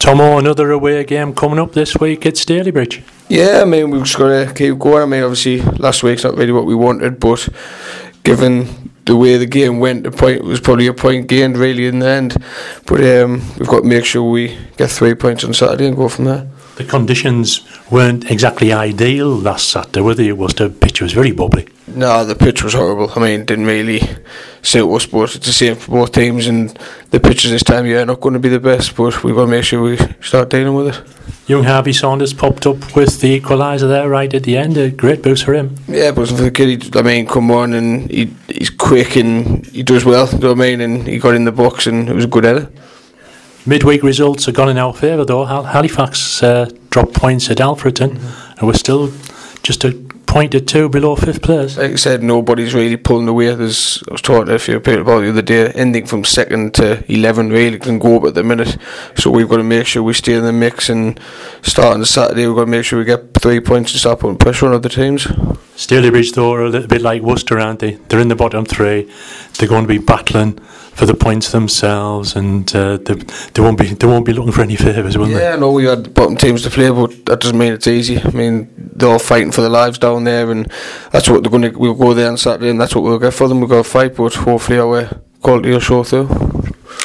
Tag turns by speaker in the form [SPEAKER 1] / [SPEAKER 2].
[SPEAKER 1] Tomo, another away game coming up this week at Stalybridge.
[SPEAKER 2] Yeah, I mean, we've just got to keep going. I mean, obviously, last week's not really what we wanted, but given the way the game went, the point was probably a point gained really in the end. But we've got to make sure we get 3 points on Saturday and go from there.
[SPEAKER 1] The conditions weren't exactly ideal last Saturday, were they? The pitch was very bubbly.
[SPEAKER 2] No, the pitch was horrible. I mean, didn't really suit us, but it's the same for both teams, and the pitches this time of year are not going to be the best, but we've got to make sure we start dealing with it.
[SPEAKER 1] Young Harvey Saunders popped up with the equaliser there right at the end. A great boost for him.
[SPEAKER 2] Yeah, but for the kid, come on, and he's quick and he does well, you know what I mean, and he got in the box and it was a good header.
[SPEAKER 1] Midweek results are gone in our favour though. Halifax dropped points at Alfreton, and we're still just a point or two below fifth place.
[SPEAKER 2] Like I said, nobody's really pulling away. I was talking to a few people about the other day, anything from 2nd to 11 really can go up at the minute, so we've got to make sure we stay in the mix, and starting on Saturday we've got to make sure we get 3 points and start putting pressure on other teams.
[SPEAKER 1] Stalybridge though are a little bit like Worcester, aren't they? They're in the bottom three. They're going to be battling for the points themselves, and they won't be looking for any favours, will they?
[SPEAKER 2] Yeah, I know we had bottom teams to play, but that doesn't mean it's easy. I mean, they're all fighting for their lives down there, and that's what we'll go there on Saturday, and that's what we'll get for them. We've got to fight, but hopefully our quality will show through.